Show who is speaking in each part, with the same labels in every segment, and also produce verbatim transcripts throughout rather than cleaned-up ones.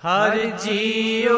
Speaker 1: हर जियो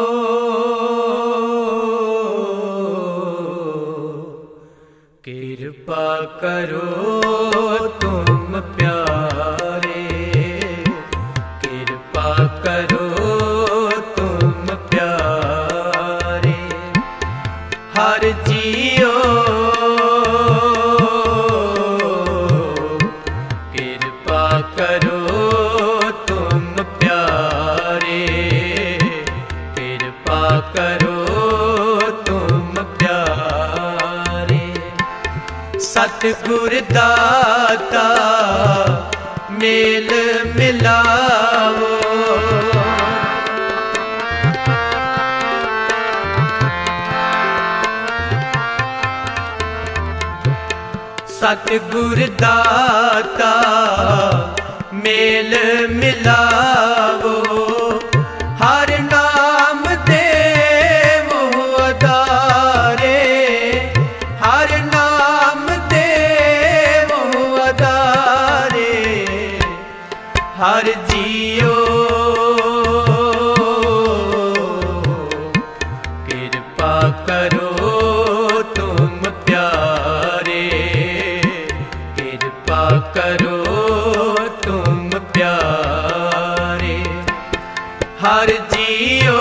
Speaker 1: कृपा करो तुम प्यारे, कृपा करो तुम प्यारे। हर जियो कृपा करो तुम प्यारे, कृपा करो तुम प्यारे। सतगुर दाता मेल मिलावो, सतगुर दाता मेल मिलावो। हर नाम देवो अदारे, हर नाम देवो अदारे। हर जियो कृपा करो तुम प्यारे, कृपा करो तुम प्यारे। हर जियो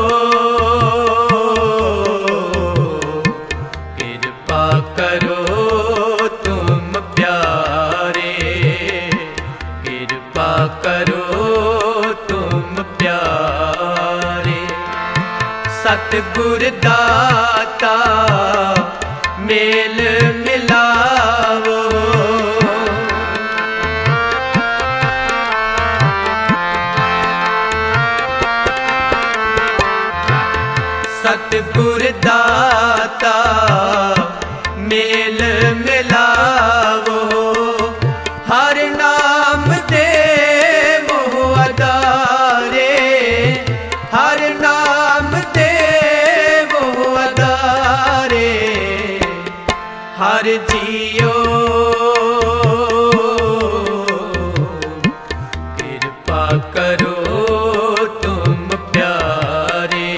Speaker 1: कृपा करो तुम प्यारे, कृपा करो तुम प्यारे। सतगुर दाता मेल मिलावो, सतगुर दाता मेल मिलावो। हर नाम देवो अदारे, हर नाम देवो अदारे। हर जियो कृपा करो तुम प्यारे,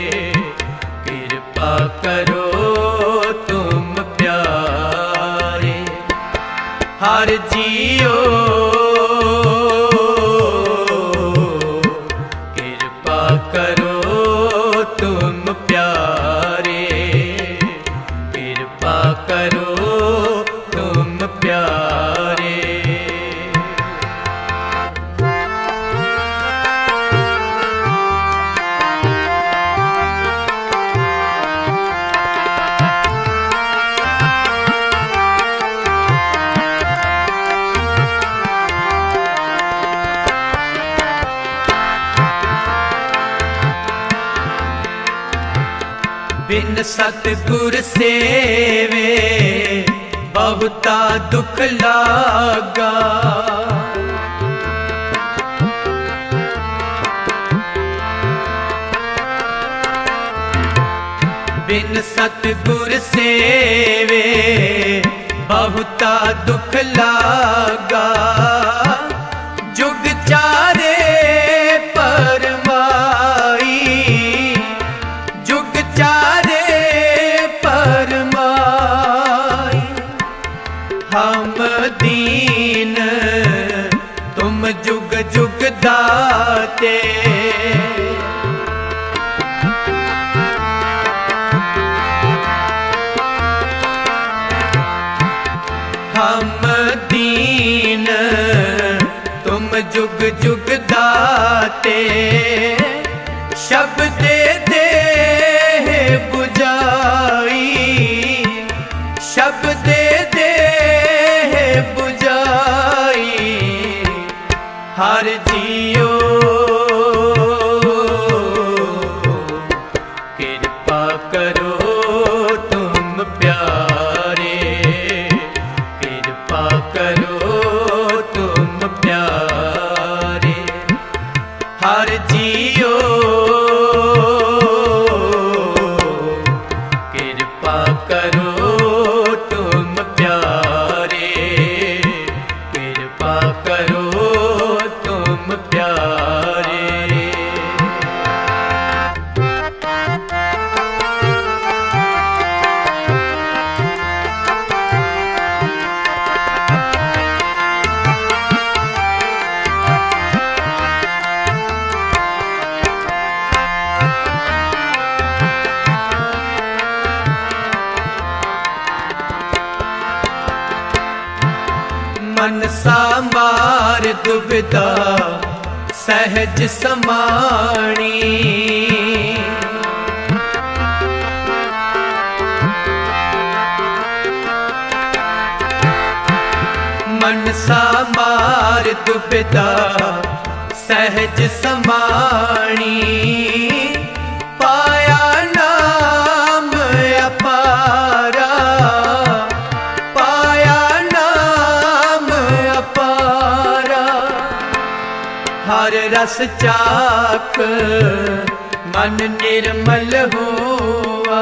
Speaker 1: कृपा करो तुम प्यारे। हर जियो कृपा करो तुम प्यारे, कृपा करो तुम प्यारे। बिन सतगुर सेवे बहुता दुख लागा, बिन सतगुर सेवे बहुता दुख लागा। जुग चारे परमाई, जुग चारे परमाई। हम दीन तुम जुग जुग दाते, हम दीन तुम जुग जुग दाते। शब्द दे बुझाई, शब्द दे बुझाई। हर जियो कृपा करो तुम प्यारे, कृपा करो तुम प्यारे। हर जियो कृपा करो तुम प्यारे, कृपा करो तुम प्यारे। मनसा मार दुविधा सहज समाणी। मनसा मार दुविधा सहज समाणी। पाया नाम अपारा, पाया नाम अपारा। हर रस चाख मन निर्मल हुआ।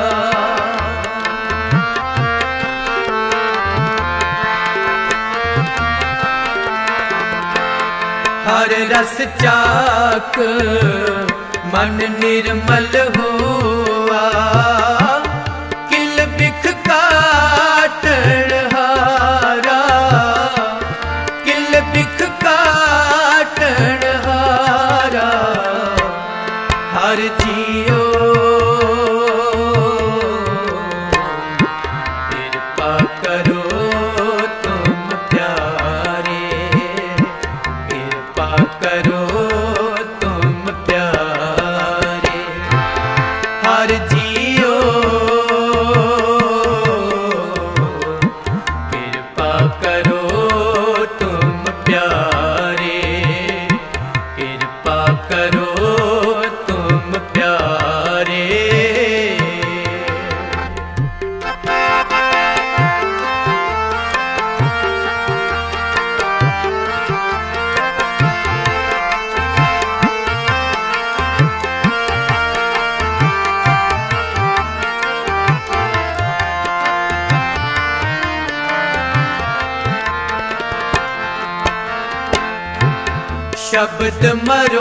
Speaker 1: हर रस चाख मन निर्मल हुआ। किल बिख काटण हारा, किल बिख काटण हारा। हर जियो कृपा करो तुम प्यारे, कृपा करो तुम प्यारे। हर जियो कृपा करो तुम प्यारे, कृपा करो तुम प्यारे। शब्द मरो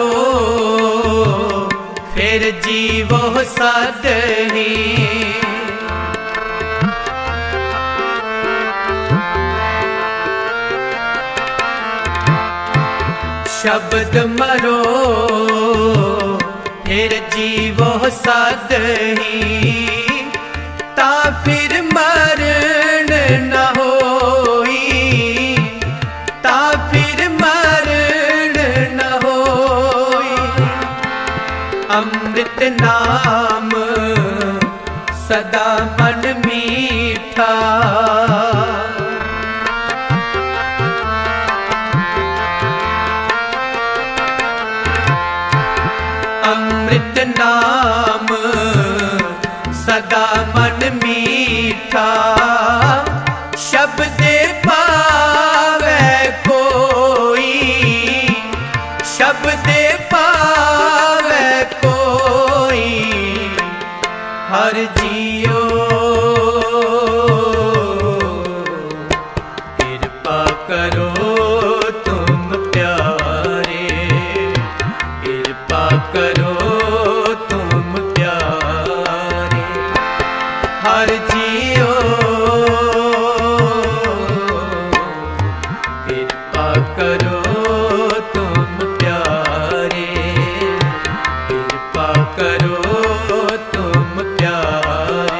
Speaker 1: फिर जीवो सदही। शब्द मरो फिर जीवो सदही। ता फिर मरण न होई, ता फिर मरण न होई। अमृत नाम सदा मन मीठा। अमृत नाम सदा मन मीठा। शब्द पावे कोई, शब्द पावे कोई। हर जियो कृपा करो तुम प्यारे, कृपा करो तुम प्यारे। हर जियो कृपा करो तुम प्यारे, कृपा करो तुम प्यारे।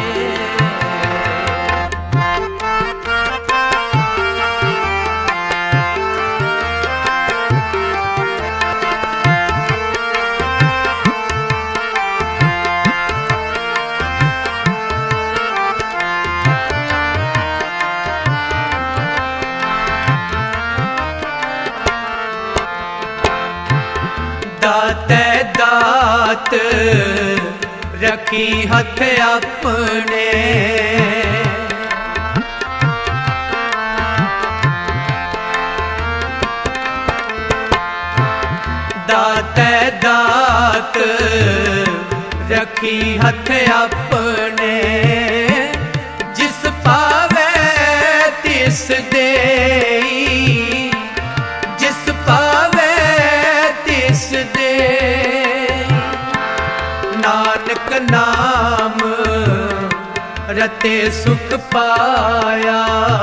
Speaker 1: दाते दात रखी हथ अपने। दाते दात रखी हथ अपने। जिस पावे तिस देई, जिस पावे तिस दे। नानक नाम रते सुख पाया।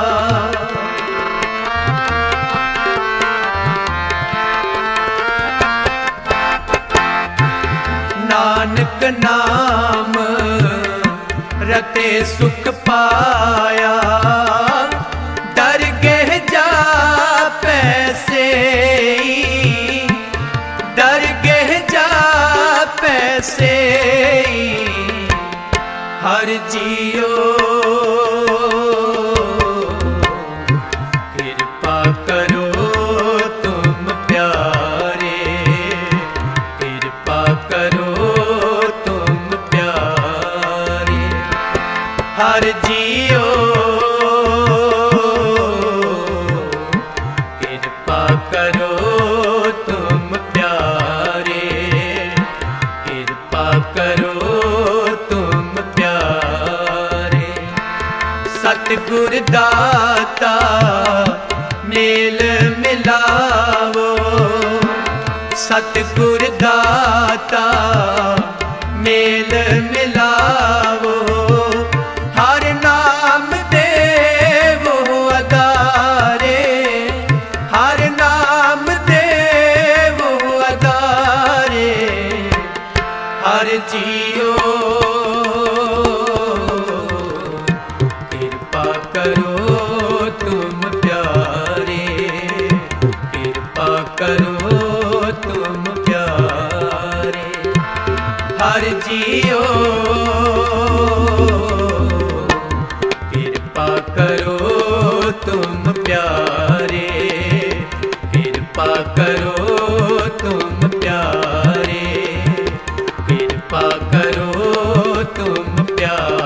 Speaker 1: नानक नाम रते सुख पाया। दरगह जा ऐसे हर जियो कृपा करो तुम प्यारे, कृपा करो तुम प्यारे। हर जियो कृपा करो तुम प्यारे, कृपा करो तुम प्यारे। सतगुर दाता मेल मिलावो, सतगुर दाता मेल मिलावो। हर नाम देवो अदारे, हर नाम देवो अदारे। हर जियो कृपा करो तुम प्यारे, कृपा करो तुम प्यारे। हर जियो कृपा करो तुम प्यारे, कृपा करो तुम प्यारे, कृपा करो तुम प्यारे।